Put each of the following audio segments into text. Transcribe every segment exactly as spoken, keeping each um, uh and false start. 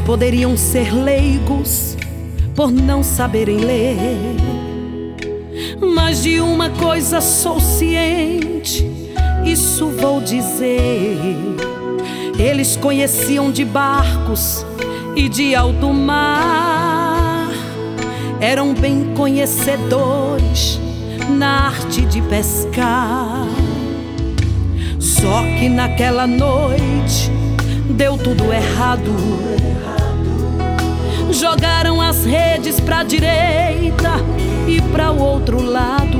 poderiam ser leigos por não saberem ler, mas de uma coisa sou ciente, isso vou dizer: eles conheciam de barcos e de alto mar, eram bem conhecedores na arte de pescar. Só que naquela noite deu tudo errado. Jogaram as redes pra direita e pra o outro lado.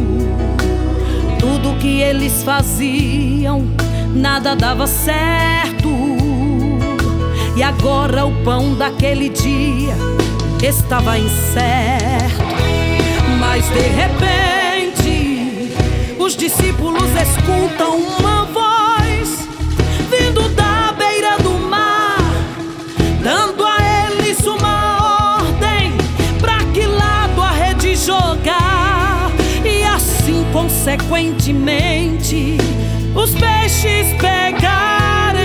Tudo que eles faziam, nada dava certo. E agora o pão daquele dia estava incerto. Mas de repente os discípulos escutam uma voz vindo da beira do mar, dando a eles uma ordem pra que lado a rede jogar. E assim consequentemente os peixes pegarem.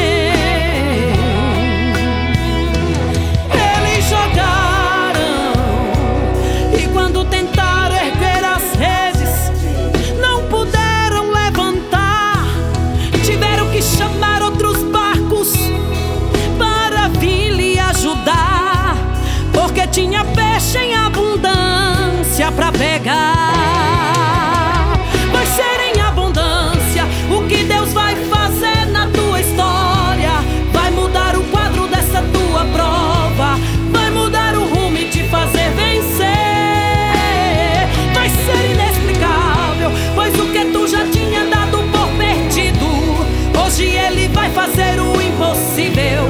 Eles jogaram e quando tentaram erguer as redes não puderam levantar. Tiveram que chamar outros barcos para vir lhe ajudar, porque tinha peixe em abundância pra pegar. Vai ser em abundância o que Deus vai fazer na tua história. Vai mudar o quadro dessa tua prova, vai mudar o rumo e te fazer vencer. Vai ser inexplicável, pois o que tu já tinha dado por perdido, hoje Ele vai fazer o impossível.